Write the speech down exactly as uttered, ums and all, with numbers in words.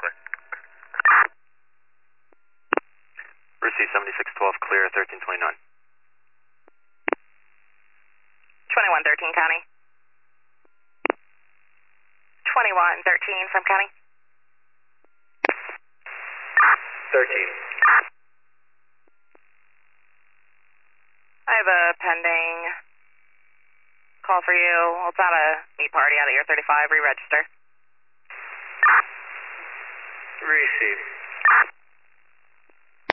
clear. Receive seventy-six twelve, clear, thirteen twenty-nine. twenty-one thirteen, County. twenty-one thirteen from County. thirteen. I have a pending call for you. Well, it's not a meet party out at your thirty-five. Re-register. Receive.